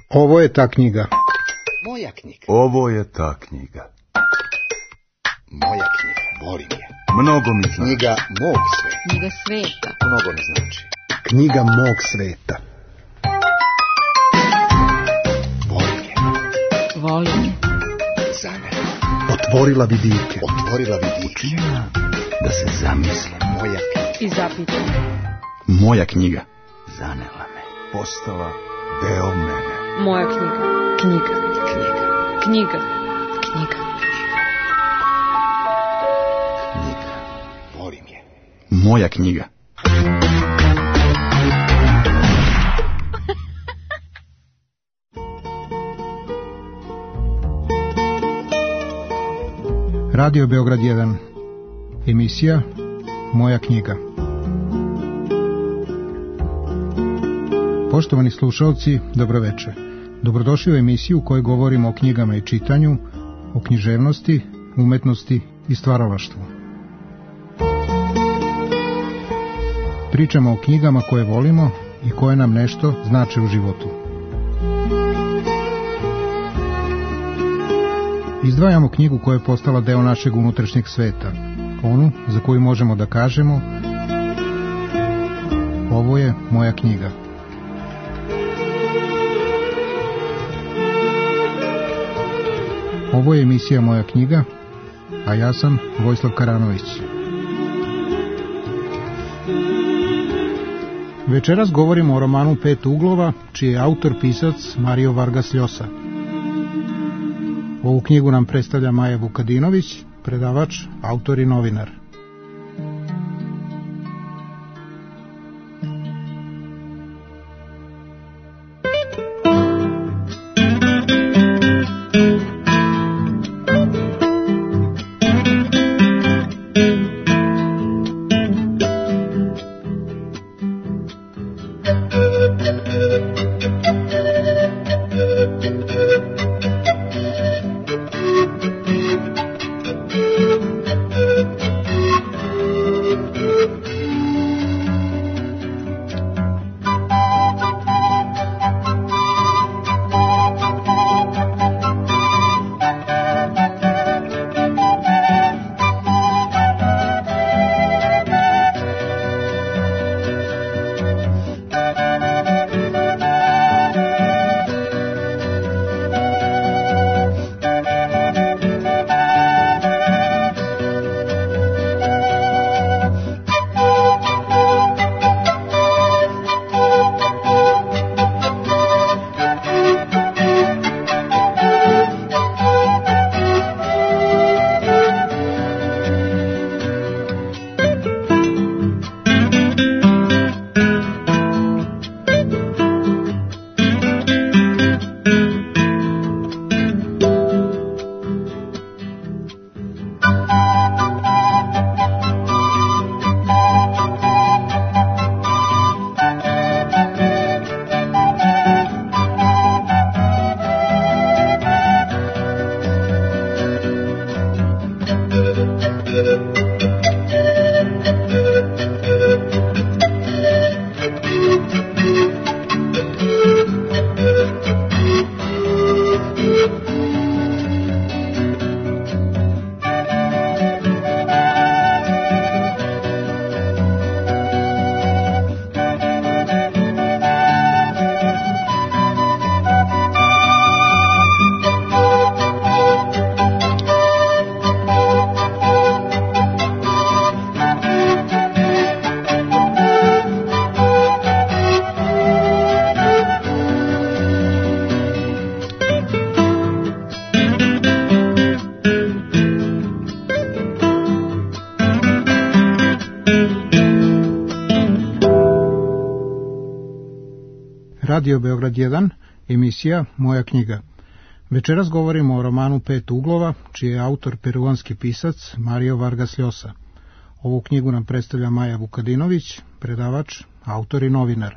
Ovo je ta knjiga. Moja knjiga. Ovo je ta knjiga. Moja knjiga. Volim je. Mnogo mi znači. Knjiga mog sveta. Knjiga sveta. Mnogo mi znači. Knjiga mog sveta. Volim je. Volim je. Za mene. Otvorila vidike. Otvorila vidike. Učinila da se zamislim. Moja knjiga. I zapitam. Moja knjiga. Zanela me. Postala deo mene. Moja knjiga. Knjiga. Knjiga. Knjiga. Knjiga. Knjiga. Volim je. Moja knjiga. Radio Beograd 1. Emisija Moja knjiga. Poštovani slušalci, dobroveče. Dobrodošli u emisiju u kojoj govorimo o knjigama i čitanju, o književnosti, umetnosti i stvaralaštvu. Pričamo o knjigama koje volimo i koje nam nešto znače u životu. Izdvajamo knjigu koja je postala deo našeg unutrašnjeg sveta, onu za koju možemo da kažemo: ovo je moja knjiga. Ovo je emisija Moja knjiga, a ja sam Vojislav Karanović. Večeras govorimo o romanu Pet uglova, čiji je autor pisac Mario Vargas Llosa. Ovu knjigu nam predstavlja Maja Vukadinović, predavač, autor i novinar. Radio Beograd 1, emisija Moja knjiga. Večeras govorimo o romanu Pet uglova, čiji je autor peruanski pisac Mario Vargas Llosa. Ovu knjigu nam predstavlja Maja Vukadinović, predavač, autor i novinar.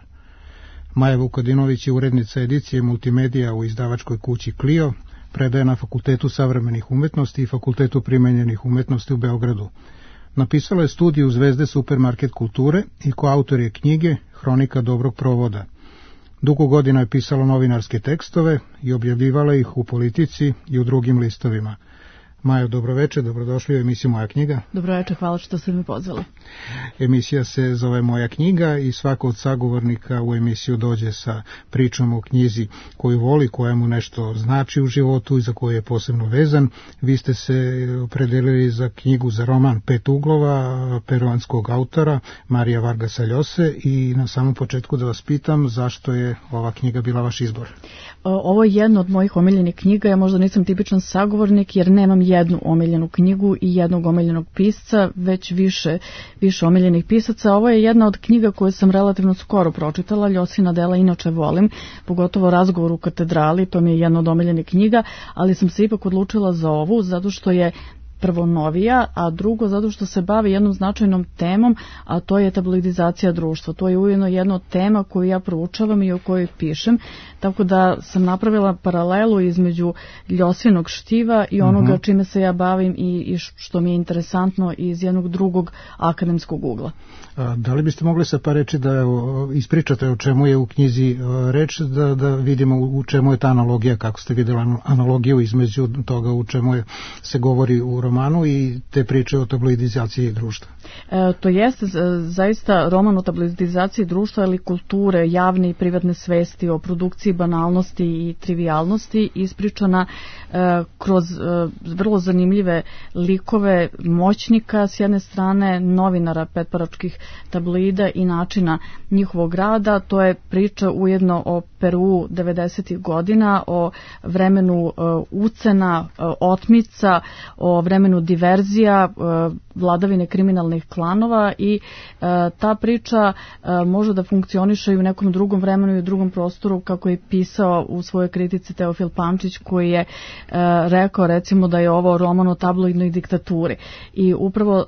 Maja Vukadinović je urednica edicije multimedija u izdavačkoj kući Clio, predaje na Fakultetu savremenih umetnosti i Fakultetu primenjenih umetnosti u Beogradu. Napisala je studiju Zvezde supermarket kulture i koautor je knjige Hronika dobrog provoda. Dugo godina je pisala novinarske tekstove i objavljivala ih u Politici i u drugim listovima. Majo, dobroveče, dobrodošli u emisiju Moja knjiga. Dobroveče, hvala što ste me pozvali. Emisija se zove Moja knjiga i svako od sagovornika u emisiju dođe sa pričom o knjizi koju voli, koja mu nešto znači u životu i za koju je posebno vezan. Vi ste se opredelili za knjigu, za roman Pet uglova peruanskog autora Marija Vargasa Llose i na samom početku da vas pitam zašto je ova knjiga bila vaš izbor. Ovo je jedna od mojih omiljenih knjiga, ja možda nisam tipičan sagovornik jer nemam jednu omiljenu knjigu i jednog omiljenog pisca, već više omiljenih pisaca. Ovo je jedna od knjiga koje sam relativno skoro pročitala, Llosina dela inače volim, pogotovo Razgovor u katedrali, to mi je jedna od omiljenih knjiga, ali sam se ipak odlučila za ovu, zato što je prvo novija, a drugo zato što se bavi jednom značajnom temom, a to je tabloidizacija društva. To je ujedno jedna od tema koju ja proučavam i o kojoj pišem, tako da sam napravila paralelu između Llosinog štiva i onoga čime se ja bavim i što mi je interesantno iz jednog drugog akademskog ugla. Da li biste mogli sa par reči da ispričate o čemu je u knjizi reč, da vidimo u čemu je ta analogija, kako ste vidjeli analogiju između toga u čemu se govori u romanu i te priče o tabloidizaciji društva? To jeste zaista roman o tabloidizaciji društva, ali kulture, javne i privatne svesti, o produkciji banalnosti i trivialnosti, ispričana kroz vrlo zanimljive likove moćnika, s jedne strane novinara petparačkih tabloida i načina njihovog rada. To je priča ujedno o Peruu 90. godina, o vremenu ucena, otmica, o vremenu diverzija, vladavine kriminalnih klanova i ta priča može da funkcioniše i u nekom drugom vremenu i u drugom prostoru, kako je pisao u svojoj kritici Teofil Pančić, koji je rekao recimo da je ovo roman o tabloidnoj diktaturi. I upravo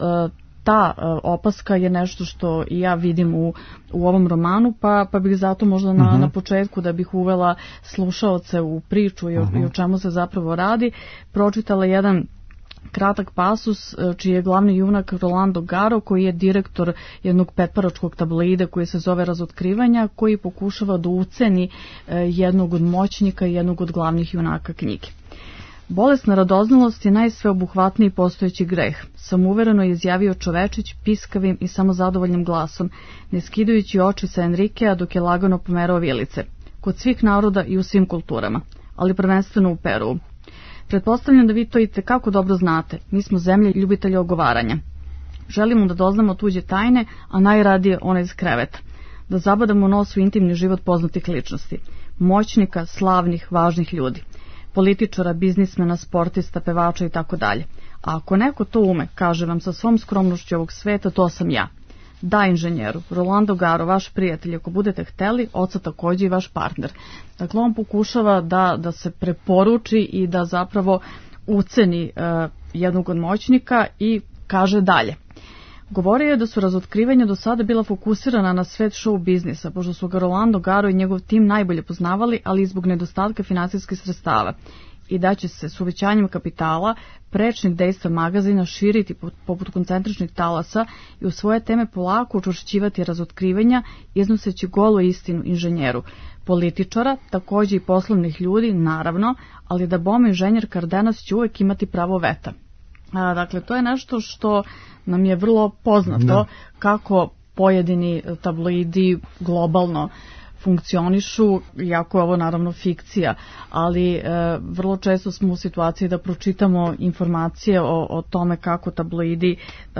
ta opaska je nešto što i ja vidim u ovom romanu, pa bih zato možda na početku, da bih uvela slušaoce u priču i o čemu se zapravo radi, pročitala jedan kratak pasus čiji je glavni junak Rolando Garo, koji je direktor jednog petparačkog tabloida koji se zove Razotkrivanja, koji pokušava da uceni jednog od moćnika i jednog od glavnih junaka knjige. Bolesna radoznalost je najsveobuhvatniji postojeći greh, samouvereno je izjavio Čovečić piskavim i samozadovoljnim glasom, ne skidajući oči sa Enrikea dok je lagano pomerao vilice, kod svih naroda i u svim kulturama, ali prvenstveno u Peruu. Pretpostavljam da vi to i tekako dobro znate, mi smo zemlje ljubitelja ogovaranja. Želimo da doznamo tuđe tajne, a najradije one iz kreveta, da zabadamo nos u intimni život poznatih ličnosti, moćnika, slavnih, važnih ljudi, političara, biznismena, sportista, pevača i tako dalje. A ako neko to ume, kaže vam sa svom skromnošću ovog sveta, to sam ja. Da, inženjeru, Rolando Garo, vaš prijatelj, ako budete hteli, oca takođe i vaš partner. Dakle, on pokušava da se preporuči i da zapravo uceni jednog od moćnika i kaže dalje. Govorio je da su razotkrivanja do sada bila fokusirana na svet show biznisa, pošto su ga Rolando Garo i njegov tim najbolje poznavali, ali i zbog nedostatka finansijskih sredstava. I da će se s uvećanjem kapitala prečnih dejstva magazina širiti poput koncentričnih talasa i u svoje teme polako učvršćivati razotkrivanja, iznoseći golu istinu inženjeru, političara, takođe i poslovnih ljudi, naravno, ali da bome inženjer Cardenas će uvek imati pravo veta. Dakle, to je nešto što nam je vrlo poznato, kako pojedini tabloidi globalno funkcionišu, iako je ovo naravno fikcija, ali vrlo često smo u situaciji da pročitamo informacije o tome kako tabloidi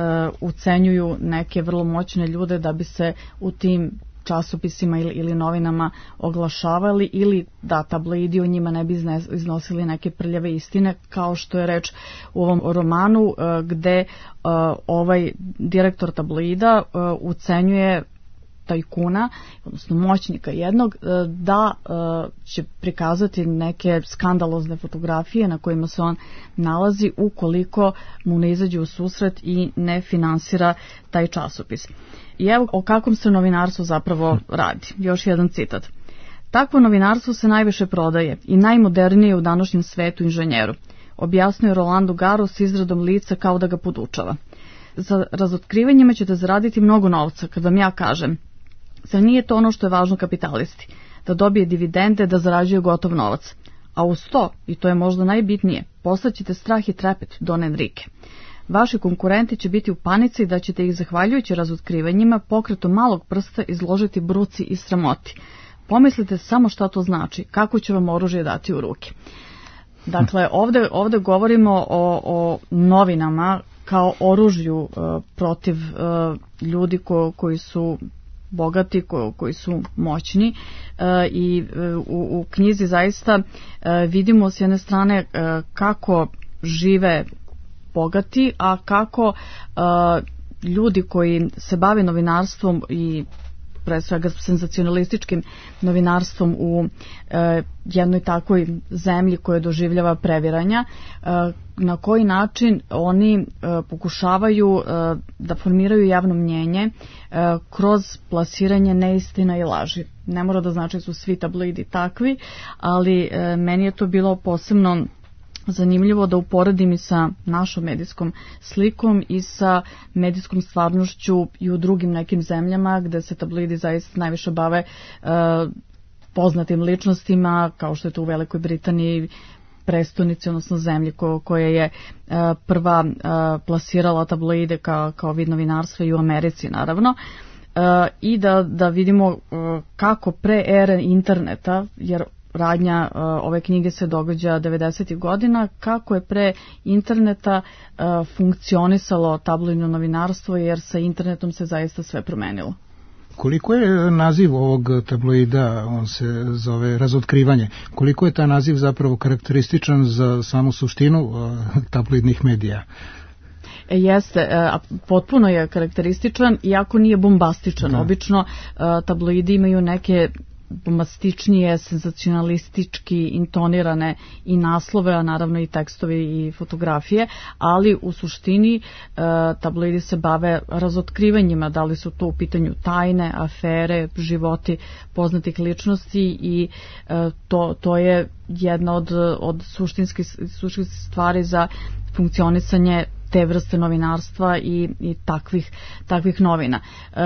ucenjuju neke vrlo moćne ljude da bi se u tim časopisima ili novinama oglašavali, ili da tabloidi o njima ne bi iznosili neke prljave istine, kao što je reč u ovom romanu gde ovaj direktor tabloida ucenjuje tajkuna, odnosno moćnika jednog, da će prikazati neke skandalozne fotografije na kojima se on nalazi ukoliko mu ne izađe u susret i ne finansira taj časopis. I evo o kakvom se novinarstvu zapravo radi. Još jedan citat. Takvo novinarstvo se najviše prodaje i najmodernije u današnjem svetu inženjeru, objasnio je Rolando Garo s izradom lica kao da ga podučava. Za razotkrivanjima ćete zaraditi mnogo novca, kad vam ja kažem. Zar nije to ono što je važno kapitalisti? da dobije dividende, da zarađuje gotov novac. A uz to, i to je možda najbitnije, poslaćete strah i trepet Don Enrique. Vaši konkurenti će biti u panici da ćete ih, zahvaljujući razotkrivanjima, pokretom malog prsta izložiti bruci i sramoti. Pomislite samo šta to znači, kako će vam oružje dati u ruke. Dakle, ovde govorimo o novinama kao oružju protiv ljudi koji su bogati, koji su moćni, i u knjizi zaista vidimo s jedne strane kako žive bogati, a kako ljudi koji se bave novinarstvom i pre svega senzacionalističkim novinarstvom u jednoj takvoj zemlji koja doživljava previranja, na koji način oni pokušavaju da formiraju javno mnjenje kroz plasiranje neistina i laži. Ne mora da znači su svi tabloidi takvi, ali meni je to bilo posebno zanimljivo da uporedim i sa našom medijskom slikom i sa medijskom stvarnošću i u drugim nekim zemljama gde se tabloidi zaista najviše bave poznatim ličnostima, kao što je to u Velikoj Britaniji, prestonici, odnosno zemlji koja je prva plasirala tabloide kao vid novinarstva, i u Americi naravno. I da vidimo kako pre ere interneta, jer radnja ove knjige se događa 90. godina, kako je pre interneta funkcionisalo tabloidno novinarstvo, jer sa internetom se zaista sve promenilo. Koliko je naziv ovog tabloida, on se zove Razotkrivanje, koliko je taj naziv zapravo karakterističan za samu suštinu tabloidnih medija? Jeste, potpuno je karakterističan, iako nije bombastičan. Da. Obično tabloidi imaju neke bombastičnije, senzacionalistički intonirane i naslove, a naravno i tekstovi i fotografije, ali u suštini tabloidi se bave razotkrivanjima, da li su to u pitanju tajne, afere, životi poznatih ličnosti, i to je jedna od suštinskih stvari za funkcionisanje te vrste novinarstva i takvih novina.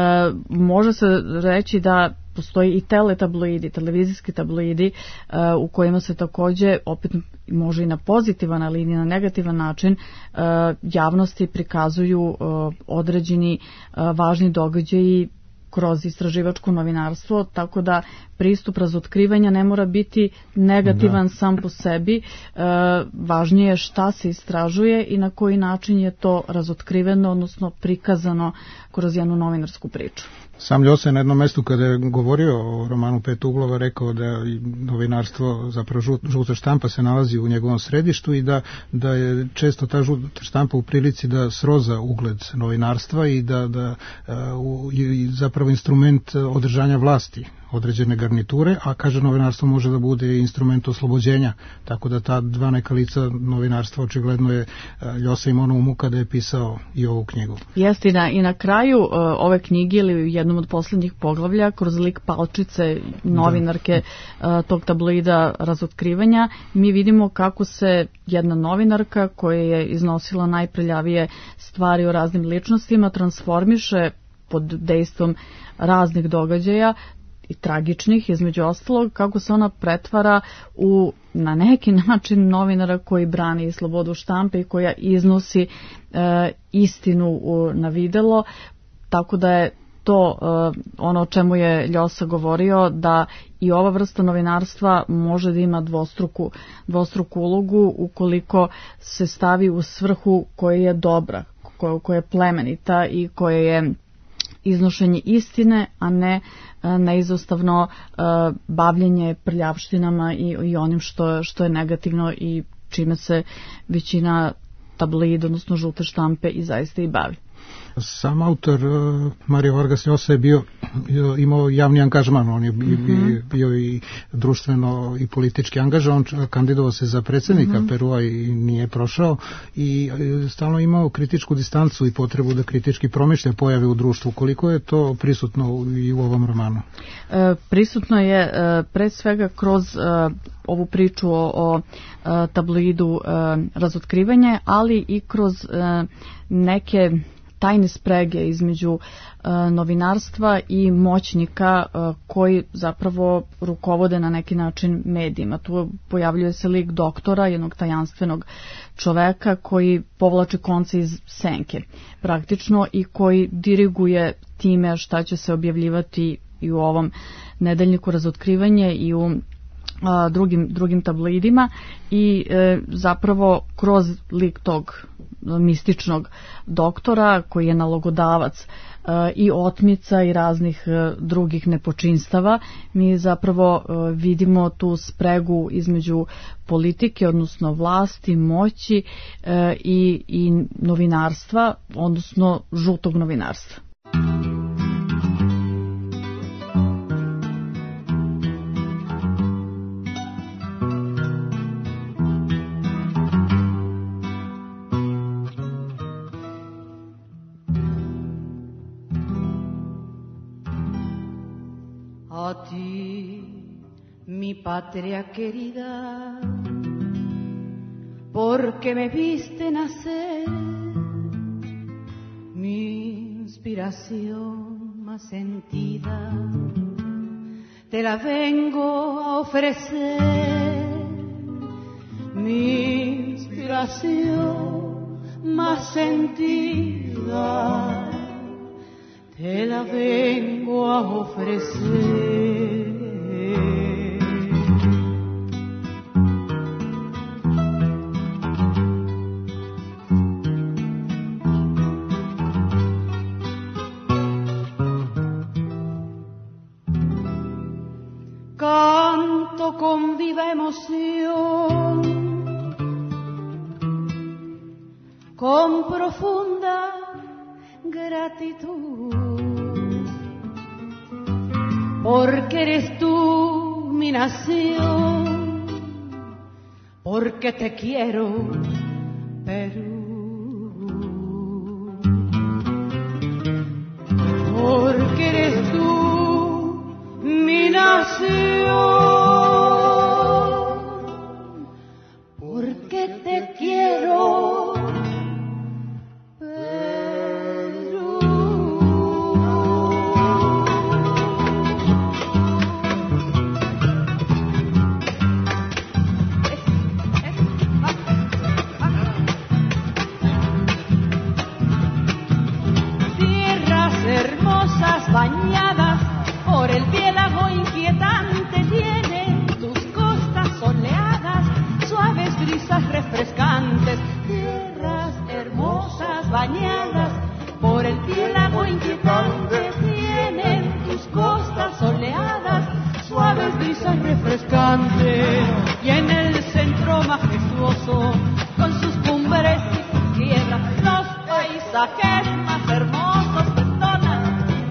Može se reći da postoji i teletabloidi, televizijski tabloidi u kojima se takođe, opet može i na pozitivan, ali i na negativan način, javnosti prikazuju određeni važni događaji kroz istraživačko novinarstvo, tako da pristup razotkrivanja ne mora biti negativan sam po sebi. Važnije je šta se istražuje i na koji način je to razotkriveno, odnosno prikazano kroz jednu novinarsku priču. Sam Ljosa je na jednom mestu kada je govorio o romanu Pet uglova rekao da novinarstvo, zapravo žuta štampa, se nalazi u njegovom središtu i da je često ta žuta štampa u prilici da sroza ugled novinarstva i da zapravo instrument održanja vlasti određene garniture, a kaže novinarstvo može da bude instrument oslobođenja, tako da ta dva neka lica novinarstva očigledno je Ljosa imao na umu kada je pisao i ovu knjigu. Jeste, i na kraju ove knjige ili u jednom od poslednjih poglavlja, kroz lik Palčice, novinarke tog tabloida Razotkrivanja, mi vidimo kako se jedna novinarka koja je iznosila najprljavije stvari o raznim ličnostima transformiše pod dejstvom raznih događaja i tragičnih, između ostalog, kako se ona pretvara u na neki način novinara koji brani slobodu štampe i koja iznosi istinu na videlo, tako da je to ono o čemu je Ljosa govorio, da i ova vrsta novinarstva može da ima dvostruku ulogu ukoliko se stavi u svrhu koja je dobra, koja je plemenita i koja je iznošenje istine, a ne neizostavno bavljenje prljavštinama i onim što je negativno i čime se većina tabloida, odnosno žute štampe, i zaista i bavi. Sam autor Mario Vargas Llosa je imao javni angažman, on je bio i društveno i politički angažovan, kandidovao se za predsjednika Perua i nije prošao, i stalno imao kritičku distancu i potrebu da kritički promišlja pojave u društvu. Koliko je to prisutno i u ovom romanu? Prisutno je pre svega kroz ovu priču o tabloidu Razotkrivanje, ali i kroz neke tajne sprege između novinarstva i moćnika koji zapravo rukovode na neki način medijima. Tu pojavljuje se lik doktora, jednog tajanstvenog čoveka koji povlači konce iz senke praktično i koji diriguje time šta će se objavljivati i u ovom nedeljniku Razotkrivanje i u drugim tabloidima i zapravo kroz lik tog mističnog doktora koji je nalogodavac i otmica i raznih drugih nepočinstava, mi zapravo vidimo tu spregu između politike, odnosno vlasti, moći i novinarstva, odnosno žutog novinarstva. A ti, mi patria querida, porque me viste nacer, mi inspiración más sentida, te la vengo a ofrecer, mi inspiración más sentida, te la vengo a ofrecer. Canto con viva emoción, con profunda gratitud, porque eres tú mi nación, porque te quiero, Perú, porque eres tú mi nación, porque te quiero, bañadas por el piélago inquietante, tienen tus costas soleadas, suaves brisas refrescantes. Tierras hermosas bañadas por el piélago inquietante, tienen tus costas soleadas, suaves brisas refrescantes. Y en el centro majestuoso, con sus cumbres y sus tierras, los paisajes más hermosos destonan.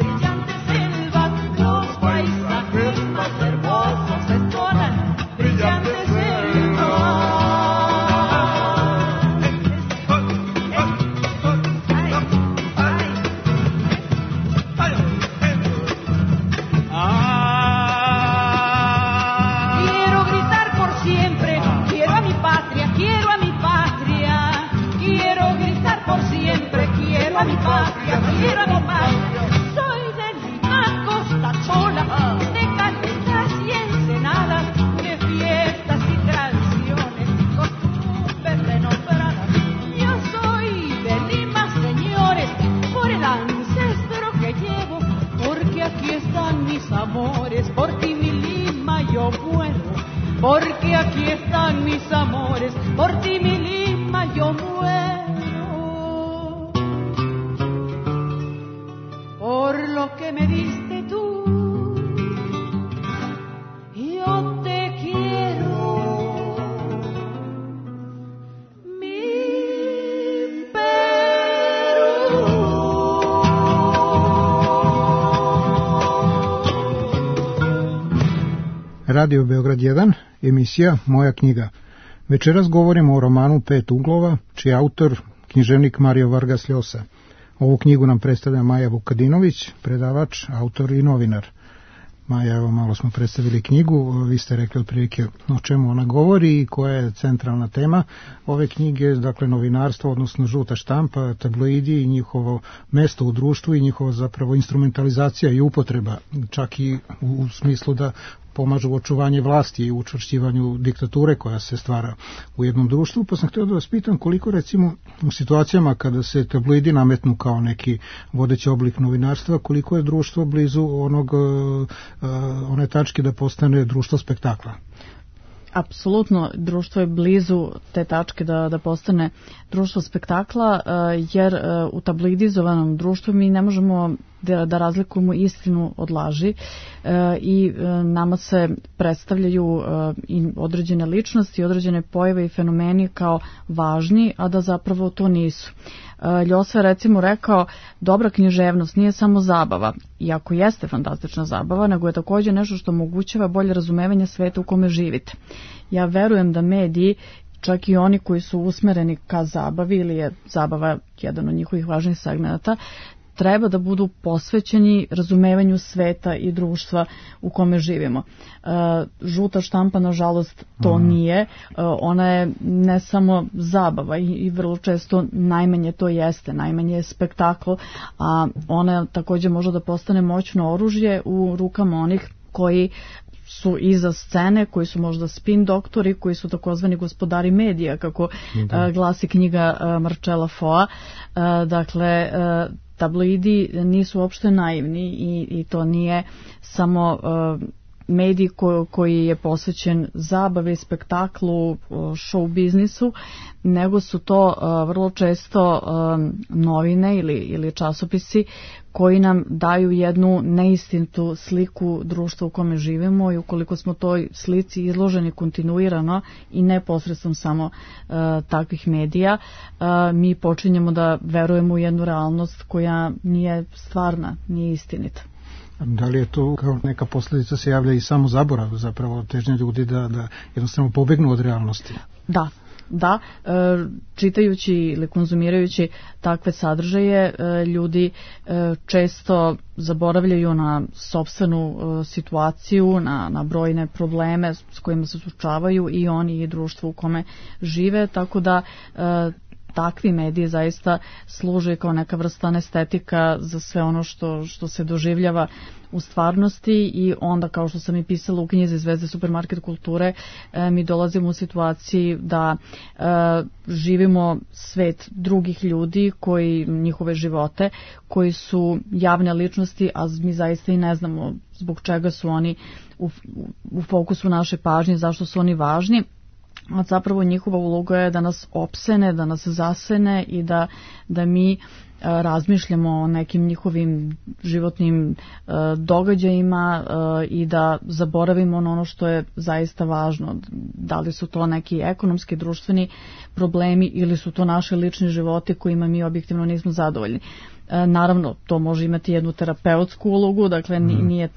Quiero a mi patria, soy de Lima, Costa Chola, de caletas y ensenadas, de fiestas y tradiciones, costumbres renombradas. Yo soy de Lima, señores, por el ancestro que llevo, porque aquí están mis amores, por ti mi Lima yo muero, porque aquí están mis amores, por ti mi Lima yo muero. Por lo que me diste tú, yo te quiero, mi Perú. Radio Beograd 1, emisija Moja knjiga. Večeras govorimo o romanu Pet uglova, čiji je autor književnik Mario Vargas Llosa. Ovu knjigu nam predstavlja Maja Vukadinović, predavač, autor i novinar. Maja, evo malo smo predstavili knjigu, vi ste rekli otprilike o čemu ona govori i koja je centralna tema ove knjige, dakle novinarstvo, odnosno žuta štampa, tabloidi i njihovo mesto u društvu i njihova zapravo instrumentalizacija i upotreba, čak i u smislu da pomažu u očuvanju vlasti i u učvršćivanju diktature koja se stvara u jednom društvu. Pa sam htio da vas pitam koliko recimo u situacijama kada se tabloidi nametnu kao neki vodeći oblik novinarstva, koliko je društvo blizu one tačke da postane društvo spektakla? Apsolutno, društvo je blizu te tačke da postane društvo spektakla, jer u tabloidizovanom društvu mi ne možemo da razlikujemo istinu od laži i nama se predstavljaju i određene ličnosti, određene pojave i fenomeni kao važni, a da zapravo to nisu. Ljosa je recimo rekao, dobra književnost nije samo zabava, iako jeste fantastična zabava, nego je također nešto što omogućava bolje razumevanje sveta u kome živite. Ja verujem da mediji, čak i oni koji su usmereni ka zabavi, ili je zabava jedan od njihovih važnih segmenata, treba da budu posvećeni razumevanju sveta i društva u kome živimo. Žuta štampa, nažalost, to nije. Ona je ne samo zabava i vrlo često najmanje to jeste, najmanje je spektakl, a ona također može da postane moćno oružje u rukama onih koji su iza scene, koji su možda spin doktori, koji su takozvani gospodari medija, kako glasi knjiga Marcella Foa. Dakle, tabloidi nisu uopšte naivni i to nije samo medij koji je posvećen zabavi, spektaklu, show biznisu, nego su to vrlo često novine ili časopisi koji nam daju jednu neistinitu sliku društva u kome živimo i ukoliko smo toj slici izloženi kontinuirano i neposredstvom samo takvih medija, mi počinjemo da verujemo u jednu realnost koja nije stvarna, nije istinita. Da li je to kao neka posljedica se javlja i samo zaborav, zapravo težnja ljudi da jednostavno pobegnu od realnosti? Da, čitajući ili konzumirajući takve sadržaje, ljudi često zaboravljaju na sopstvenu situaciju, na brojne probleme s kojima se suočavaju i oni i društvo u kome žive, tako da takvi mediji zaista služe kao neka vrsta anestetika za sve ono što se doživljava u stvarnosti i onda, kao što sam i pisala u knjizi Zvezde supermarket kulture, mi dolazimo u situaciji da živimo svet drugih ljudi, koji njihove živote, koji su javne ličnosti, a mi zaista i ne znamo zbog čega su oni u fokusu naše pažnje, zašto su oni važni. A zapravo njihova uloga je da nas opsene, da nas zasene i da mi razmišljamo o nekim njihovim životnim događajima i da zaboravimo ono što je zaista važno. Da li su to neki ekonomski, društveni problemi ili su to naši lični životi kojima mi objektivno nismo zadovoljni. Naravno, to može imati jednu terapeutsku ulogu, dakle nije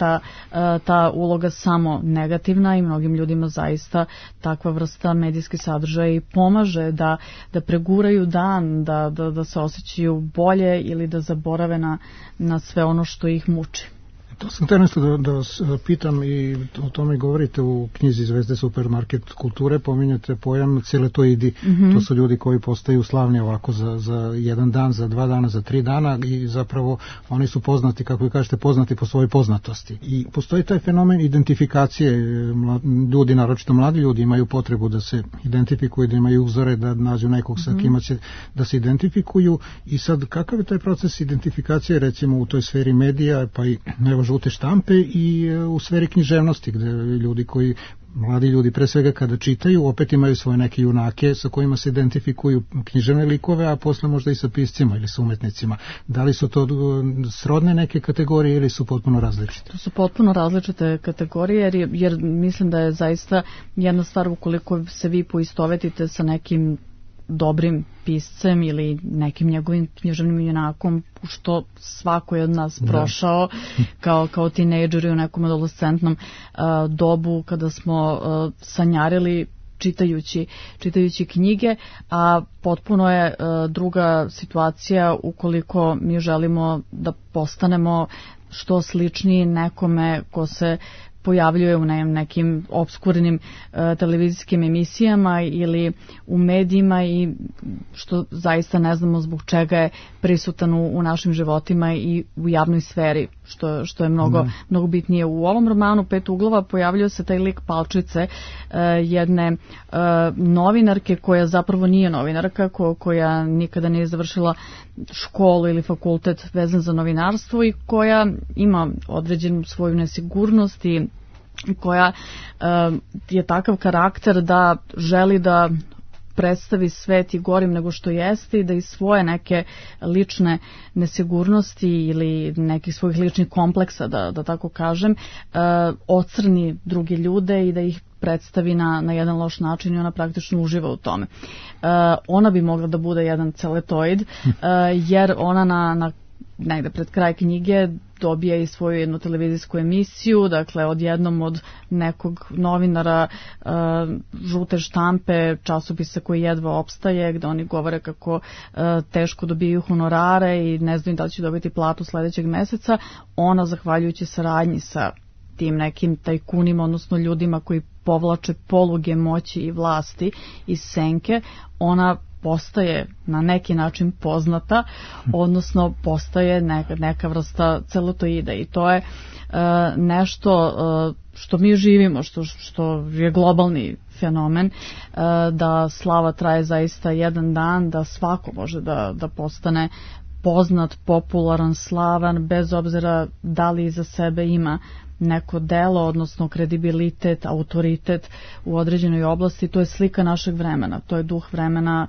ta uloga samo negativna i mnogim ljudima zaista takva vrsta medijske sadržaja i pomaže da preguraju dan, da se osjećaju bolje ili da zaborave na sve ono što ih muči. To sam htio nešto da vas pitam i o tome govorite u knjizi Zvezde supermarket kulture, pominjate pojam celetoidi. To su ljudi koji postaju slavni ovako za jedan dan, za 2 dana, za 3 dana i zapravo oni su poznati, kako vi kažete, poznati po svojoj poznatosti. I postoji taj fenomen identifikacije. Ljudi, naročito mladi ljudi, imaju potrebu da se identifikuju, da imaju uzore, da nađu nekog sa kima će da se identifikuju. I sad, kakav je taj proces identifikacije, recimo u toj sferi medija, pa i evo žute štampe i u sferi književnosti, gde ljudi koji, mladi ljudi pre svega kada čitaju, opet imaju svoje neke junake sa kojima se identifikuju, književne likove, a posle možda i sa piscima ili sa umetnicima. Da li su to srodne neke kategorije ili su potpuno različite? To su potpuno različite kategorije, jer mislim da je zaista jedna stvar ukoliko se vi poistovetite sa nekim dobrim piscem ili nekim njegovim književnim junakom, što svako je od nas prošao kao tinejdžeri u nekom adolescentnom dobu kada smo sanjarili čitajući knjige, a potpuno je druga situacija ukoliko mi želimo da postanemo što sličniji nekome ko se pojavljuje u nekim obskurnim televizijskim emisijama ili u medijima i što zaista ne znamo zbog čega je prisutan u našim životima i u javnoj sferi, što je mnogo bitnije. U ovom romanu Pet uglova pojavljuje se taj lik Palčice, jedne novinarke koja zapravo nije novinarka, koja nikada nije završila školu ili fakultet vezan za novinarstvo i koja ima određenu svoju nesigurnost i koja je takav karakter da želi da predstavi svet i gorim nego što jeste i da iz svoje neke lične nesigurnosti ili nekih svojih ličnih kompleksa, da tako kažem, ocrni druge ljude i da ih predstavi na jedan loš način i ona praktično uživa u tome. Ona bi mogla da bude jedan celetoid, jer ona na negde pred kraj knjige dobija i svoju jednu televizijsku emisiju, dakle odjednom od nekog novinara žute štampe, časopisa koji jedva opstaje, gde oni govore kako teško dobijaju honorare i ne znaju da li će dobiti platu sledećeg meseca. Ona, zahvaljujući saradnji sa tim nekim tajkunima, odnosno ljudima koji povlače poluge moći i vlasti iz senke, ona postaje na neki način poznata, odnosno postaje neka vrsta celetoida i to je nešto što mi živimo, što je globalni fenomen, da slava traje zaista jedan dan, da svako može da postane poznat, popularan, slavan, bez obzira da li iza sebe ima neko delo, odnosno kredibilitet, autoritet u određenoj oblasti. To je slika našeg vremena, to je duh vremena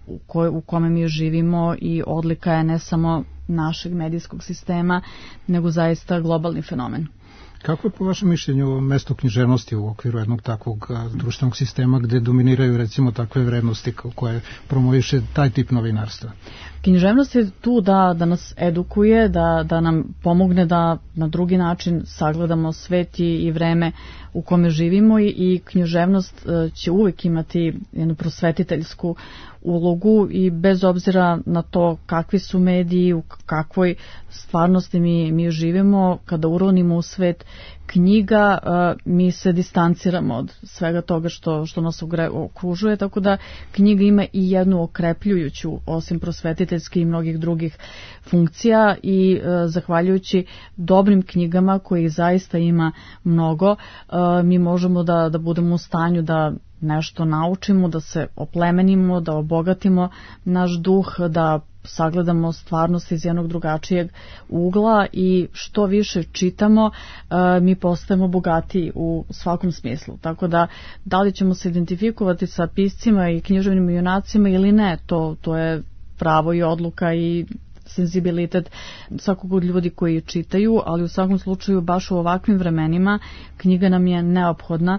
u kome mi živimo i odlika je ne samo našeg medijskog sistema, nego zaista globalni fenomen. Kako je po vašem mišljenju mesto književnosti u okviru jednog takvog društvenog sistema gde dominiraju recimo takve vrednosti koje promoviše taj tip novinarstva? Književnost je tu da nas edukuje, da nam pomogne da na drugi način sagledamo svet i vreme u kome živimo i književnost će uvijek imati jednu prosvetiteljsku ulogu i bez obzira na to kakvi su mediji, u kakvoj stvarnosti mi živimo, kada uronimo u svet knjiga, mi se distanciramo od svega toga što nas okružuje, tako da knjiga ima i jednu okrepljujuću, osim prosvetiteljskih i mnogih drugih funkcija i zahvaljujući dobrim knjigama kojih zaista ima mnogo, mi možemo da budemo u stanju da nešto naučimo, da se oplemenimo, da obogatimo naš duh, da sagledamo stvarnost iz jednog drugačijeg ugla i što više čitamo, mi postajemo bogatiji u svakom smislu. Tako da li ćemo se identifikovati sa piscima i književnim junacima ili ne, to je pravo i odluka i senzibilitet svakog od ljudi koji čitaju, ali u svakom slučaju baš u ovakvim vremenima knjiga nam je neophodna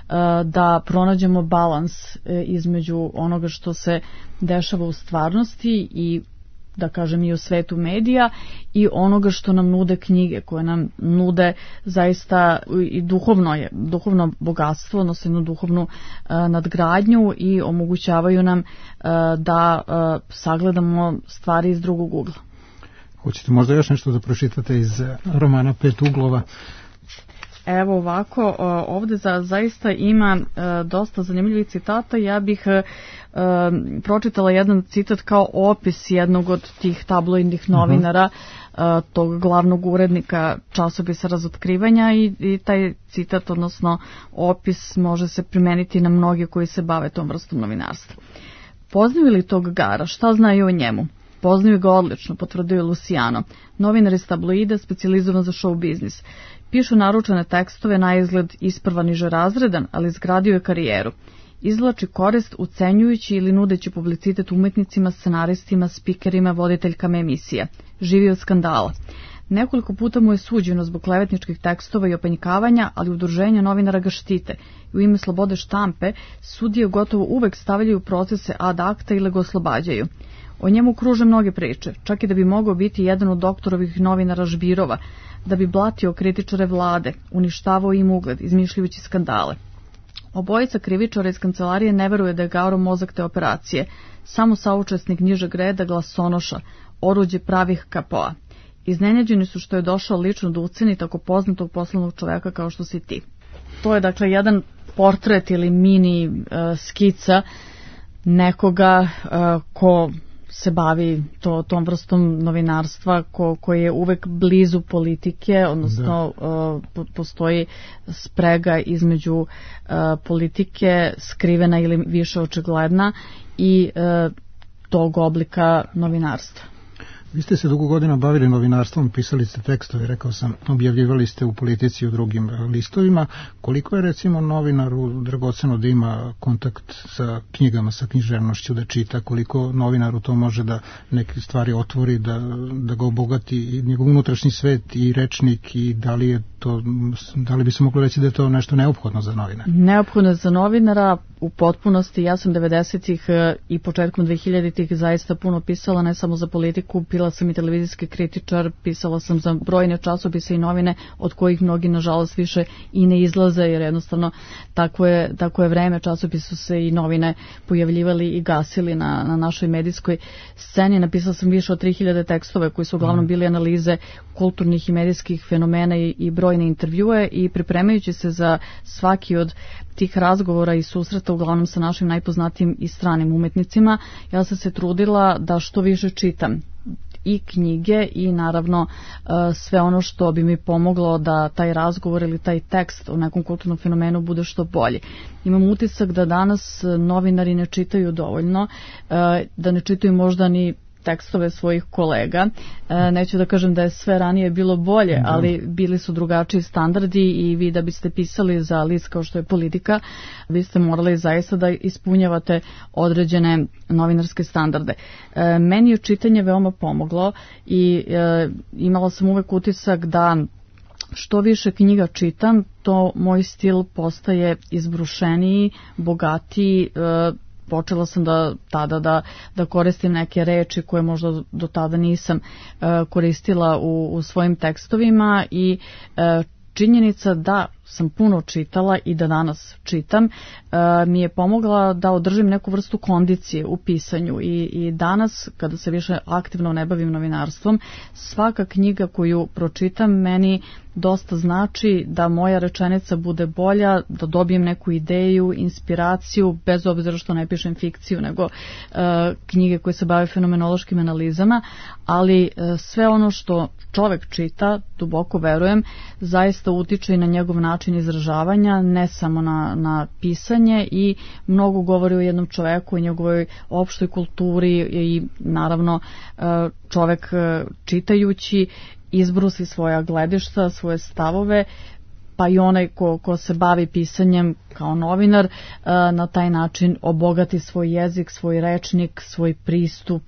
da pronađemo balans između onoga što se dešava u stvarnosti i da kažem i u svetu medija i onoga što nam nude knjige, koje nam nude zaista i duhovno bogatstvo, odnosno jednu duhovnu nadgradnju i omogućavaju nam da sagledamo stvari iz drugog ugla. Hoćete možda još nešto da pročitate iz romana Pet uglova? Evo ovako, ovde zaista ima dosta zanimljivih citata. Ja bih pročitala jedan citat kao opis jednog od tih tabloidnih novinara, tog glavnog urednika časopisa Razotkrivanja i taj citat, odnosno opis, može se primeniti na mnoge koji se bave tom vrstom novinarstva. Poznaju li tog Gara? Šta znaju o njemu? Poznaju ga odlično, potvrdio je Luciano, novinar iz tabloida specijalizovan za show biznis. Pišu naručene tekstove, na izgled isprva niže razredan, ali izgradio je karijeru. Izvlači korist ucenjujući ili nudeći publicitet umetnicima, scenaristima, spikerima, voditeljkama emisija. Živi od skandala. Nekoliko puta mu je suđeno zbog klevetničkih tekstova i openjkavanja, ali udruženja novinara ga štite. U ime slobode štampe sudije gotovo uvek stavljaju procese ad acta ili ga oslobađaju. O njemu kruže mnoge priče, čak i da bi mogao biti jedan od doktorovih novinara žbirova, da bi blatio kritičare vlade, uništavao im ugled, izmišljujući skandale. Obojica krivičara iz kancelarije ne veruje da je Garo mozak te operacije, samo saučesnik nižeg reda, glasonoša, oruđe pravih kapoa. iznenađeni su što je došao lično da uceni tako poznatog poslovnog čoveka kao što si ti. To je dakle jedan portret ili mini skica nekoga ko se bavi tom vrstom novinarstva, koji je uvek blizu politike, odnosno postoji sprega između politike skrivena ili više očigledna i tog oblika novinarstva. Vi ste se dugo godina bavili novinarstvom, pisali ste tekstove, rekao sam, objavljivali ste u Politici i u drugim listovima. Koliko je recimo novinaru dragoceno da ima kontakt sa knjigama, sa književnošću, da čita, koliko novinaru to može da neke stvari otvori, da ga obogati i njegov unutrašnji svet i rečnik, i da li bi se moglo reći da je to nešto neophodno za novinara? Neophodno za novinara u potpunosti. Ja sam 90-ih i početkom 2000-ih zaista puno pisala, ne samo za politiku, bila sam i televizijski kritičar, pisala sam za brojne časopise i novine od kojih mnogi nažalost više i ne izlaze, jer jednostavno tako je vreme, časopisi su se i novine pojavljivali i gasili na našoj medijskoj sceni. Napisala sam više od 3000 tekstove koji su uglavnom bili analize kulturnih i medijskih fenomena i brojne intervjue, i pripremajući se za svaki od tih razgovora i susreta uglavnom sa našim najpoznatijim i stranim umetnicima, ja sam se trudila da što više čitam i knjige i naravno sve ono što bi mi pomoglo da taj razgovor ili taj tekst o nekom kulturnom fenomenu bude što bolji. Imam utisak da danas novinari ne čitaju dovoljno, da ne čitaju možda ni tekstove svojih kolega. Neću da kažem da je sve ranije bilo bolje, ali bili su drugačiji standardi i vi da biste pisali za list kao što je Politika, vi ste morali zaista da ispunjavate određene novinarske standarde. Meni je čitanje veoma pomoglo i imala sam uvek utisak da što više knjiga čitam, to moj stil postaje izbrušeniji, bogatiji. Počela sam da koristim neke reči koje možda do tada nisam koristila u svojim tekstovima, i činjenica da sam puno čitala i da danas čitam mi je pomogla da održim neku vrstu kondicije u pisanju, i danas kada se više aktivno ne bavim novinarstvom, svaka knjiga koju pročitam meni dosta znači da moja rečenica bude bolja, da dobijem neku ideju, inspiraciju, bez obzira što ne pišem fikciju, nego knjige koje se bave fenomenološkim analizama, ali sve ono što čovek čita, duboko verujem, zaista utiče i na njegov način izražavanja, ne samo na pisanje, i mnogo govori o jednom čoveku i njegovoj opštoj kulturi, i naravno čovek čitajući izbrusi svoja gledišta, svoje stavove, pa i onaj ko se bavi pisanjem kao novinar na taj način obogati svoj jezik, svoj rečnik, svoj pristup.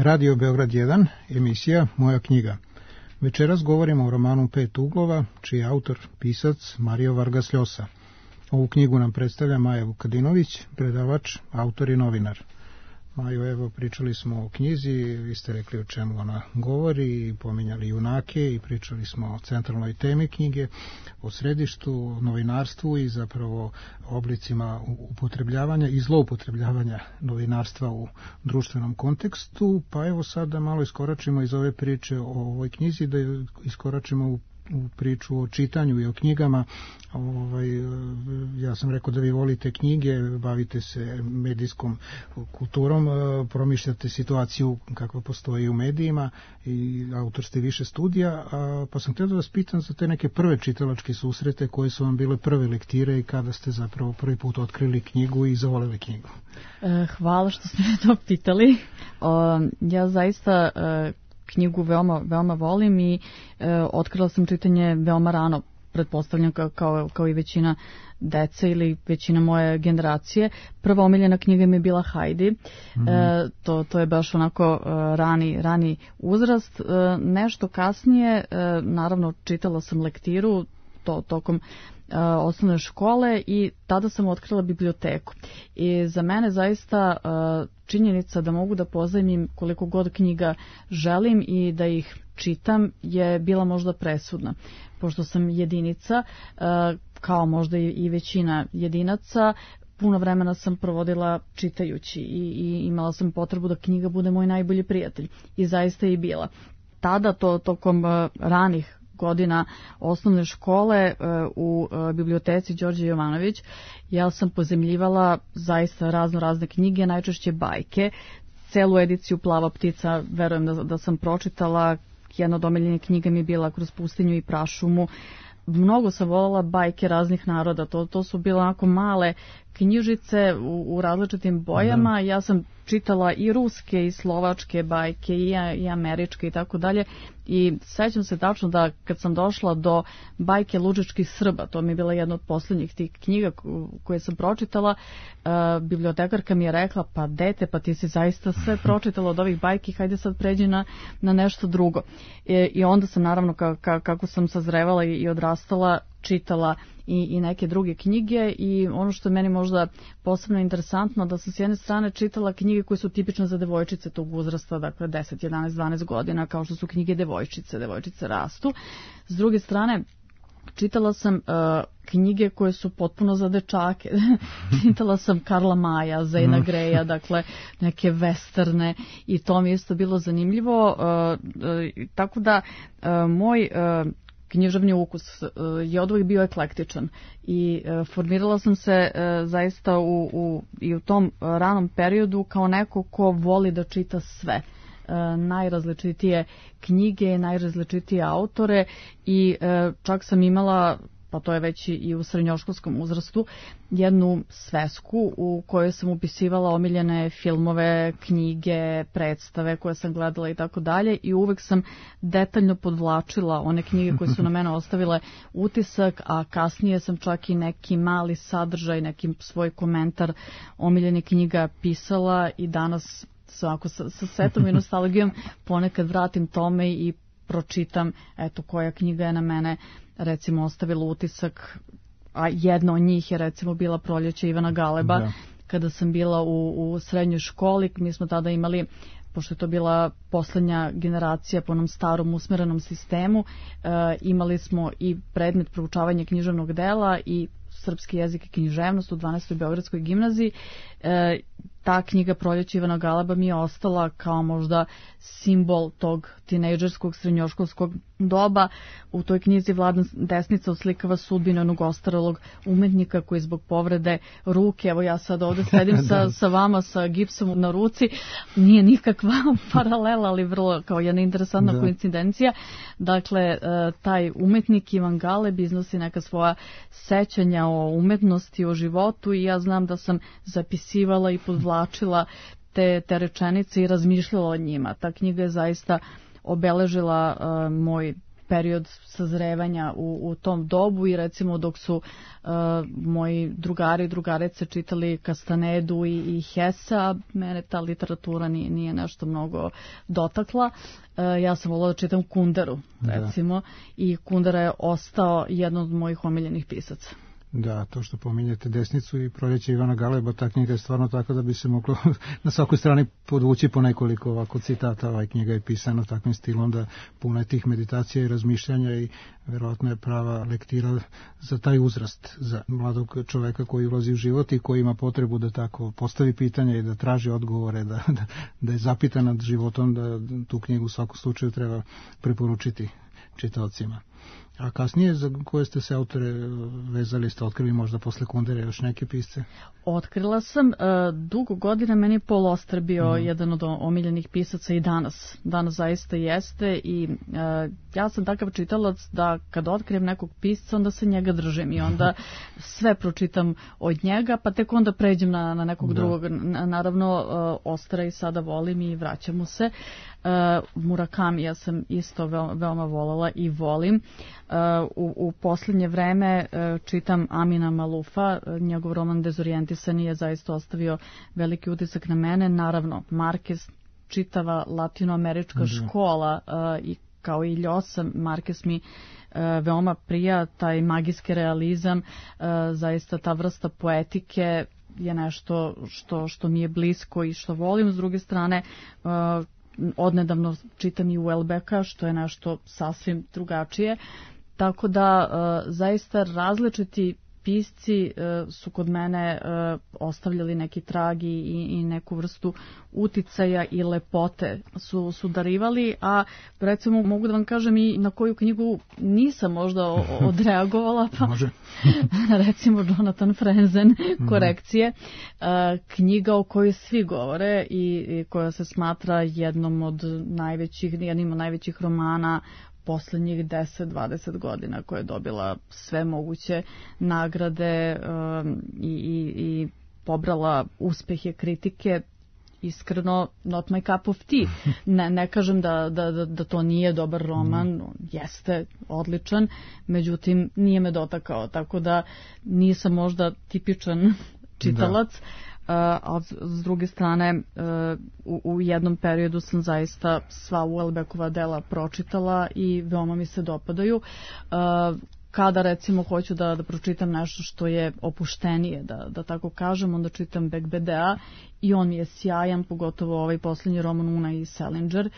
Radio Beograd 1, emisija Moja knjiga. Večeras govorimo o romanu Pet uglova, čiji je autor pisac Mario Vargas Llosa. Ovu knjigu nam predstavlja Maja Vukadinović, predavač, autor i novinar. Majo, evo, pričali smo o knjizi, vi ste rekli o čemu ona govori, pominjali junake i pričali smo o centralnoj temi knjige, o središtu, novinarstvu i zapravo oblicima upotrebljavanja i zloupotrebljavanja novinarstva u društvenom kontekstu. Pa evo sad da malo iskoračimo iz ove priče o ovoj knjizi, da iskoračimo u priču o čitanju i o knjigama. Ja sam rekao da vi volite knjige, bavite se medijskom kulturom, promišljate situaciju kakva postoji u medijima i autor ste više studija, pa sam htio da vas pitam za te neke prve čitalačke susrete koje su vam bile prve lektire i kada ste zapravo prvi put otkrili knjigu i zavolili knjigu. Hvala što ste me to pitali. Ja zaista knjigu veoma volim i otkrila sam čitanje veoma rano, pretpostavljam kao i većina dece ili većina moje generacije. Prva omiljena knjiga mi je bila Heidi. To je baš onako rani uzrast. Nešto kasnije, naravno čitala sam lektiru tokom osnovne škole i tada sam otkrila biblioteku. I za mene zaista činjenica da mogu da pozajmim koliko god knjiga želim i da ih čitam je bila možda presudna. Pošto sam jedinica, kao možda i većina jedinaca, puno vremena sam provodila čitajući i imala sam potrebu da knjiga bude moj najbolji prijatelj. I zaista je i bila. Tada, tokom ranih godina osnovne škole u biblioteci Đorđe Jovanović, ja sam pozemljivala zaista razne knjige, najčešće bajke. Celu ediciju Plava ptica verujem da sam pročitala. Jedna od omiljenih knjiga mi je bila Kroz pustinju i prašumu. Mnogo sam voljela bajke raznih naroda. To su bile onako male knjižice u različitim bojama. Ja sam čitala i ruske i slovačke bajke i američke i tako dalje. I sećam se tačno da kad sam došla do bajke Lužičkih Srba, to mi je bila jedna od posljednjih tih knjiga koje sam pročitala, bibliotekarka mi je rekla, pa dete, pa ti si zaista sve pročitala od ovih bajki, hajde sad pređi na nešto drugo. I onda sam naravno kako sam sazrevala i odrastala, čitala i neke druge knjige i ono što je meni možda posebno interesantno da sam s jedne strane čitala knjige koje su tipične za devojčice tog uzrasta, dakle 10, 11, 12 godina, kao što su knjige devojčice rastu. S druge strane, čitala sam knjige koje su potpuno za dečake. Čitala sam Karla Maja, Zejna Greja, dakle neke westerne i to mi je isto bilo zanimljivo. Tako da moj književni ukus je oduvijek bio eklektičan i formirala sam se zaista i u tom ranom periodu kao neko ko voli da čita sve. Najrazličitije knjige, najrazličitije autore i čak sam imala, pa to je već i u srednjoškolskom uzrastu, jednu svesku u kojoj sam upisivala omiljene filmove, knjige, predstave koje sam gledala i tako dalje i uvek sam detaljno podvlačila one knjige koje su na mene ostavile utisak, a kasnije sam čak i neki mali sadržaj, neki svoj komentar omiljene knjiga pisala i danas svako sa setom i nostalgijom ponekad vratim tome i pročitam koja knjiga je na mene recimo ostavila utisak, a jedna od njih je recimo bila Proljeće Ivana Galeba. Kada sam bila u srednjoj školi, mi smo tada imali, pošto je to bila poslednja generacija po onom starom usmerenom sistemu, imali smo i predmet proučavanja književnog dela i srpski jezik i književnost u 12. Beogradskoj gimnaziji. Ta knjiga Proljeće Ivana Galeba mi je ostala kao možda simbol tog tinejdžerskog srednjoškolskog doba. U toj knjizi Vladan Desnica oslikava sudbinu jednog ostarelog umetnika koji zbog povrede ruke, evo ja sad ovde sedim sa vama sa gipsom na ruci, nije nikakva paralela, ali vrlo kao jedna interesantna koincidencija. Dakle, taj umetnik Ivan Galeb iznosi neka svoja sećanja o umetnosti, o životu i ja znam da sam zapisivala i podvlačila te rečenice i razmišljala o njima. Ta knjiga je zaista obeležila moj period sazrevanja u tom dobu i recimo dok su moji drugari i drugarice čitali Castanedu i Hessa, mene ta literatura nije nešto mnogo dotakla. Ja sam volila da čitam Kunderu, recimo, i Kundera je ostao jedan od mojih omiljenih pisaca. Da, to što pominjete Desnicu i Proljeće Ivana Galeba, ta knjiga je stvarno tako da bi se moglo na svakoj strani podvući po nekoliko ovako citata. Ova knjiga je pisana takvim stilom da puno je tih meditacija i razmišljanja i verovatno je prava lektira za taj uzrast, za mladog čoveka koji ulazi u život i koji ima potrebu da tako postavi pitanja i da traži odgovore, da je zapitan nad životom, da tu knjigu u svakom slučaju treba preporučiti čitaocima. A kasnije za koje ste se autore vezali, ste otkrili možda posle Kundere još neke pisce? Otkrila sam, dugo godina meni je Paul Auster bio jedan od omiljenih pisaca i danas zaista jeste i ja sam takav čitalac da kad otkrijem nekog pisca onda se njega držim i onda sve pročitam od njega pa tek onda pređem na nekog drugog. Naravno Austera i sada volim i vraćam mu se. Murakami ja sam isto veoma volela i volim. U posljednje vreme čitam Amina Malufa, njegov roman Dezorijentisani je zaista ostavio veliki utisak na mene. Naravno, Marquez, čitava latinoamerička škola i kao i Ljosa, Marquez mi veoma prija, taj magijski realizam, zaista ta vrsta poetike je nešto što mi je blisko i što volim. S druge strane, odnedavno čitam i Welbecka, što je nešto sasvim drugačije. Tako da zaista različiti pisci su kod mene ostavljali neki trag i neku vrstu uticaja i lepote su darivali, a recimo mogu da vam kažem i na koju knjigu nisam možda odreagovala, pa recimo Jonathan Franzen, Korekcije, knjiga o kojoj svi govore i koja se smatra jednim od najvećih romana poslednjih 10-20 godina, koja je dobila sve moguće nagrade i pobrala uspehe kritike. Iskreno, not my cup of tea. Ne kažem da to nije dobar roman, jeste odličan, međutim nije me dotakao, tako da nisam možda tipičan čitalac. A s druge strane u jednom periodu sam zaista sva Welbeckova dela pročitala i veoma mi se dopadaju. Kada recimo hoću da pročitam nešto što je opuštenije, da tako kažem, onda čitam Bekbedea i on mi je sjajan, pogotovo ovaj posljednji roman Una i Salinger.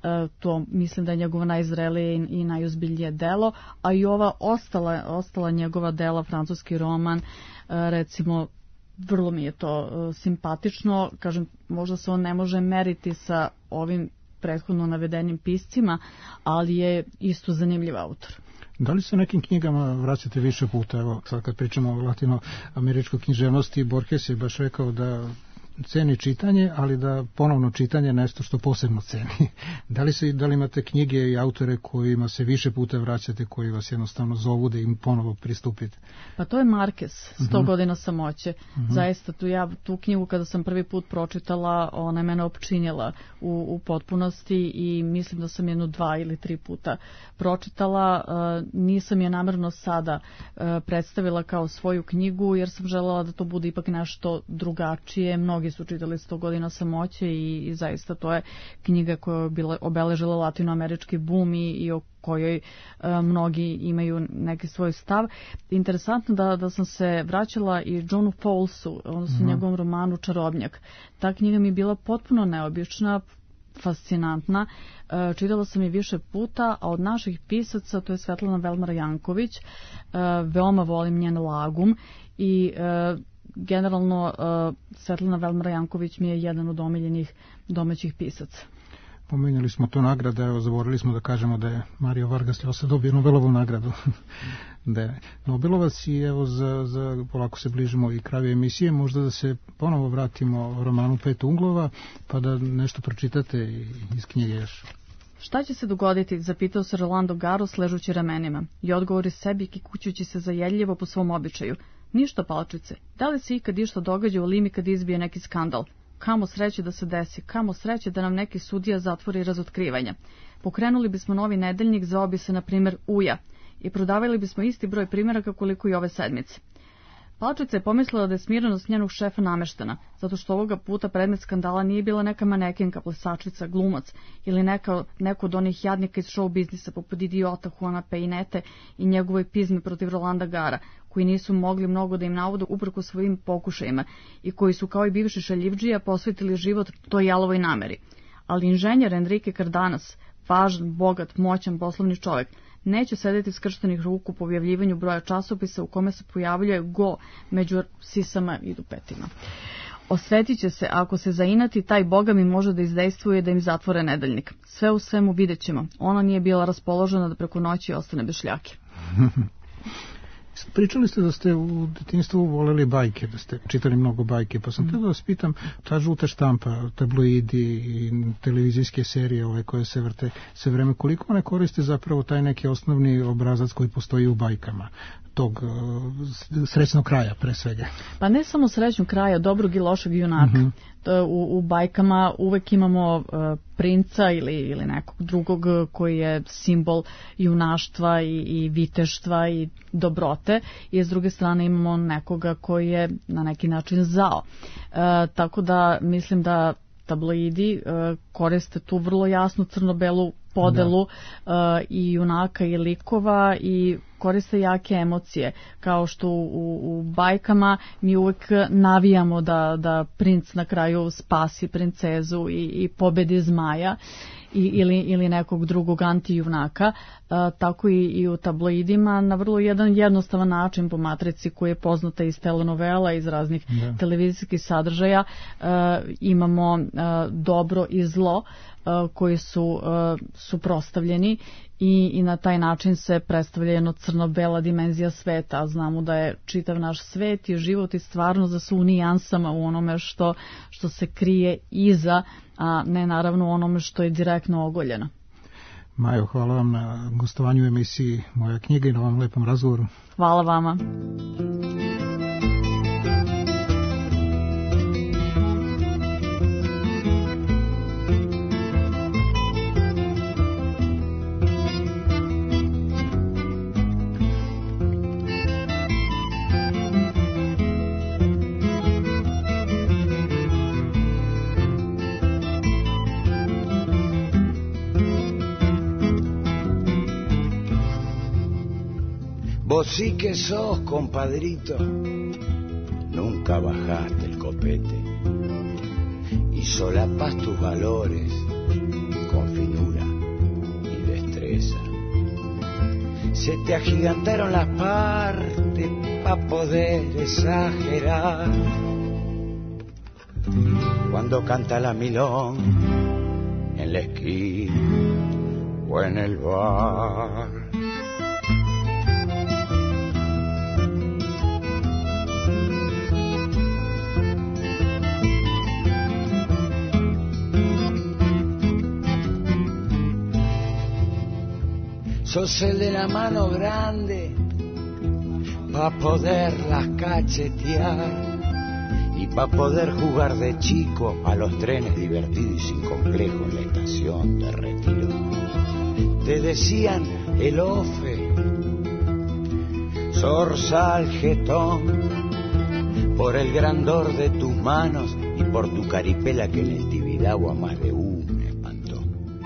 To mislim da je njegovo najzrelije i najozbiljnije delo, a i ova ostala njegova dela, francuski roman, recimo vrlo mi je to simpatično. Kažem, možda se on ne može meriti sa ovim prethodno navedenim piscima, ali je isto zanimljiv autor. Da li se nekim knjigama vraćate više puta? Evo, sad kad pričamo o latinoameričkoj književnosti, Borges je baš rekao da ceni čitanje, ali da ponovno čitanje je nešto što posebno ceni. Da li imate knjige i autore kojima se više puta vraćate, koji vas jednostavno zovu da im ponovo pristupite? Pa to je Marquez, 100 godina samoće. Zaista, tu knjigu kada sam prvi put pročitala, ona je mene opčinjela u potpunosti i mislim da sam jedno 2 ili 3 puta pročitala. Nisam je namerno sada predstavila kao svoju knjigu, jer sam želela da to bude ipak nešto drugačije. Mnogi su čitali 100 godina samoće i zaista to je knjiga koja je obeležila latinoamerički bum i o kojoj mnogi imaju neki svoj stav. Interesantno da sam se vraćala i Johnu Fowlesu, odnosno njegovom romanu Čarobnjak. Ta knjiga mi je bila potpuno neobična, fascinantna. Čitala sam je više puta, a od naših pisaca, to je Svetlana Velmar Janković, veoma volim njen Lagum i generalno Svetlana Velmar Janković mi je jedan od omiljenih domaćih pisaca. Pomenjali smo to nagrade, evo zaboravili smo da kažemo da je Mario Vargas Llosa dobio Nobelovu nagradu. Da je Nobelovac i evo za polako se bližimo i kraju emisije, možda da se ponovo vratimo romanu Pet uglova, pa da nešto pročitate iz knjige još. Šta će se dogoditi, zapitao se Rolando Garros ležući ramenima i odgovori sebi kikućući se zajedljivo po svom običaju. Ništa, palčice, da li se ikad išta događa u Limi kad izbije neki skandal? Kamo sreće da se desi, kamo sreće da nam neki sudija zatvori razotkrivanja. Pokrenuli bismo novi nedeljnik, zvao bi se na primjer Uja i prodavali bismo isti broj primjeraka koliko i ove sedmice. Palčica je pomislila da je smirenost njenog šefa nameštena, zato što ovoga puta predmet skandala nije bila neka manekenka, plesačica, glumac ili neko od onih jadnika iz show biznisa poput idiota Juana Peinete i njegovoj pizmi protiv Rolanda Gara, koji nisu mogli mnogo da im navodu uprko svojim pokušajima i koji su kao i bivši šaljivdžija posvetili život toj jalovoj nameri. Ali inženjer Enrique Cardanas, važan, bogat, moćan poslovni čovjek, neće sedeti skrštenih ruku po objavljivanju broja časopisa u kome se pojavljuje go među sisama i dupetima. Osvetit će se, ako se zainati, taj boga mi može da izdejstvuje da im zatvore nedeljnik. Sve u svemu vidjet ćemo. Ona nije bila raspoložena da preko noći ostane bez šljake. Pričali ste da ste u detinjstvu voleli bajke, da ste čitali mnogo bajke, pa sam htio da vas pitam, ta žuta štampa, tabloidi i televizijske serije ove koje se vrte sve vreme, koliko one koriste zapravo taj neki osnovni obrazac koji postoji u bajkama, tog srećnog kraja pre svega? Pa ne samo srećnog kraja, dobrog i lošeg junaka. U bajkama uvek imamo princa ili nekog drugog koji je simbol junaštva i viteštva i dobrote, i s druge strane imamo nekoga koji je na neki način zao. Tako da mislim da tabloidi koriste tu vrlo jasnu crno-belu podelu i junaka i likova i koriste jake emocije, kao što u bajkama mi uvek navijamo da princ na kraju spasi princezu i pobedi zmaja ili nekog drugog antijunaka, tako i u tabloidima na vrlo jedan jednostavan način po matrici koji je poznata iz telenovela, iz raznih televizijskih sadržaja. Imamo dobro i zlo koji su suprotstavljeni i na taj način se predstavlja jedna crno-bela dimenzija sveta, a znamo da je čitav naš svet i život i stvarnost da su u nijansama, u onome što se krije iza, a ne naravno u onome što je direktno ogoljeno. Majo, hvala vam na gostovanju u emisiji Moja knjiga i na ovom lepom razgovoru. Hvala vama. Vos sí que sos, compadrito, nunca bajaste el copete y solapas tus valores con finura y destreza. Se te agigantaron las partes pa' poder exagerar. Cuando canta la milonga en la esquina o en el bar. Sos el de la mano grande pa' poderlas cachetear y pa' poder jugar de chico a los trenes divertidos y sin complejo en la estación de retiro. Te decían el ofe, zorzal jetón, por el grandor de tus manos y por tu caripela que en el Tibidabo a más de uno espantó.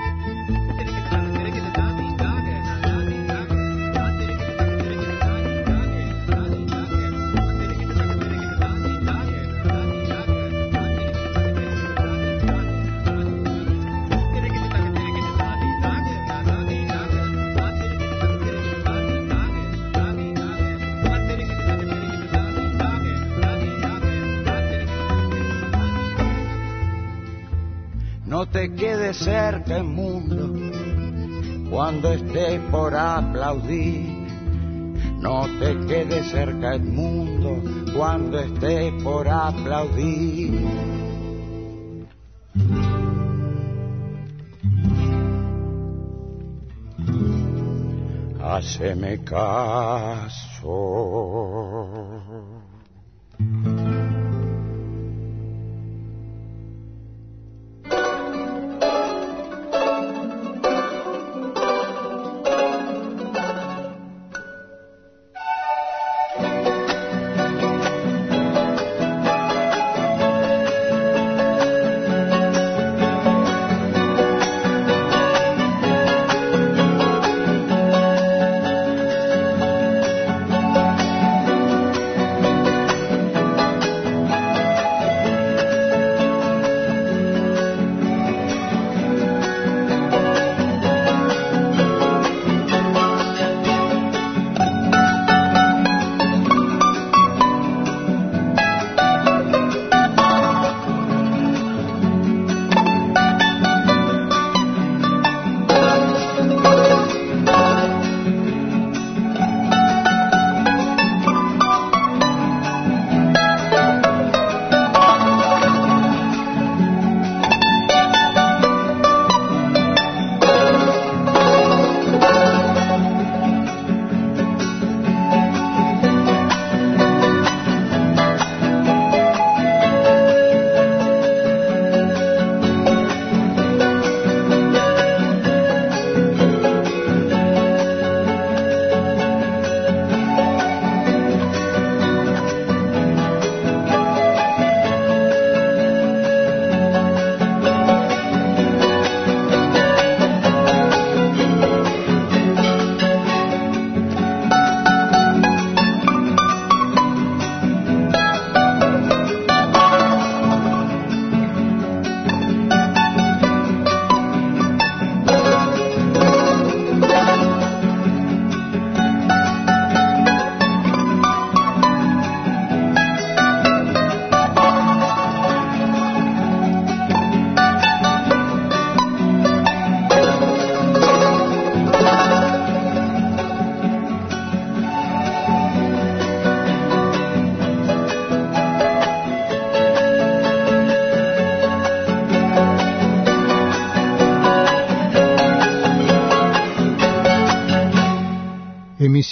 No te quedes cerca el mundo cuando estés por aplaudir. No te quedes cerca el mundo cuando estés por aplaudir. Haceme caso.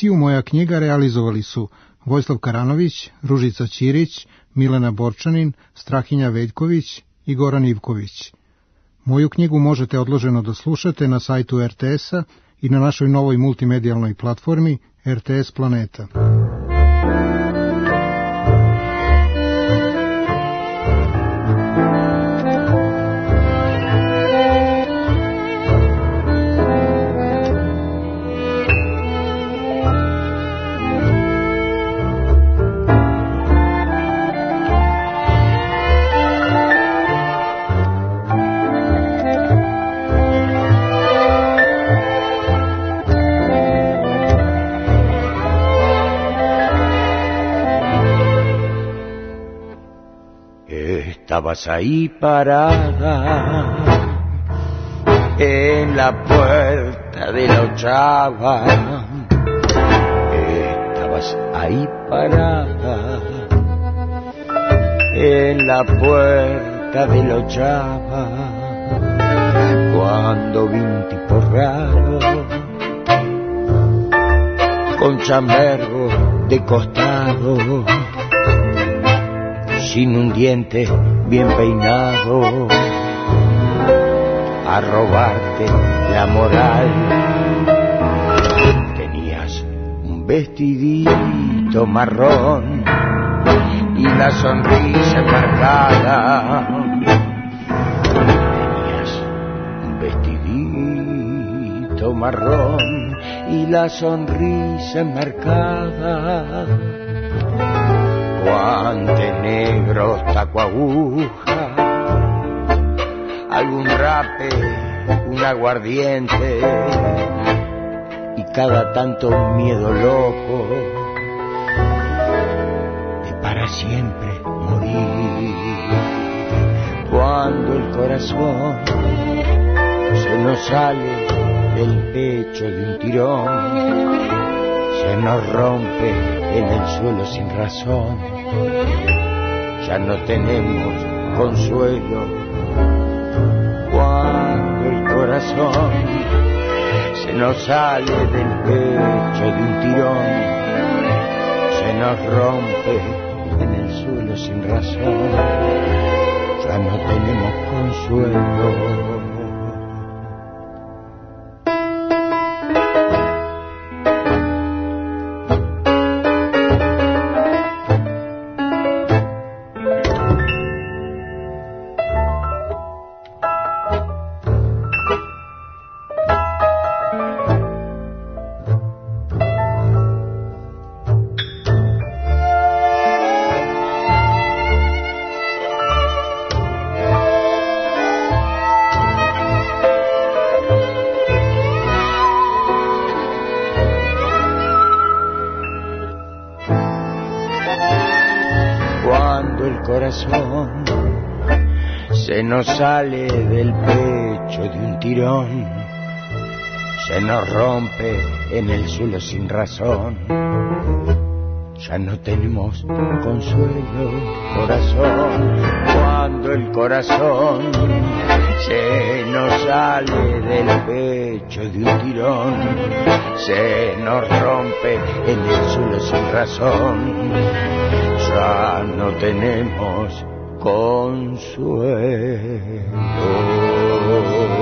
Emisiju Moja knjiga realizovali su Vojislav Karanović, Ružica Ćirić, Milena Borčanin, Strahinja Veljković i Goran Ivković. Moju knjigu možete odloženo da slušate na sajtu RTS-a i na našoj novoj multimedijalnoj platformi RTS Planeta. Estabas ahí parada en la puerta de la ochava. Estabas ahí parada en la puerta de la ochava cuando vi un tipo raro con chambergo de costado, sin un diente, bien peinado, a robarte la moral. Tenías un vestidito marrón y la sonrisa enmarcada. Tenías un vestidito marrón y la sonrisa enmarcada. Guantes negros, taco aguja, algún rape, un aguardiente y cada tanto un miedo loco de para siempre morir. Cuando el corazón se nos sale del pecho de un tirón, se nos rompe en el suelo sin razón, ya no tenemos consuelo. Cuando el corazón se nos sale del pecho de un tirón, se nos rompe en el suelo sin razón, ya no tenemos consuelo. Se nos sale del pecho de un tirón, se nos rompe en el suelo sin razón, ya no tenemos consuelo, corazón. Cuando el corazón se nos sale del pecho de un tirón, se nos rompe en el suelo sin razón, ya no tenemos consuelo.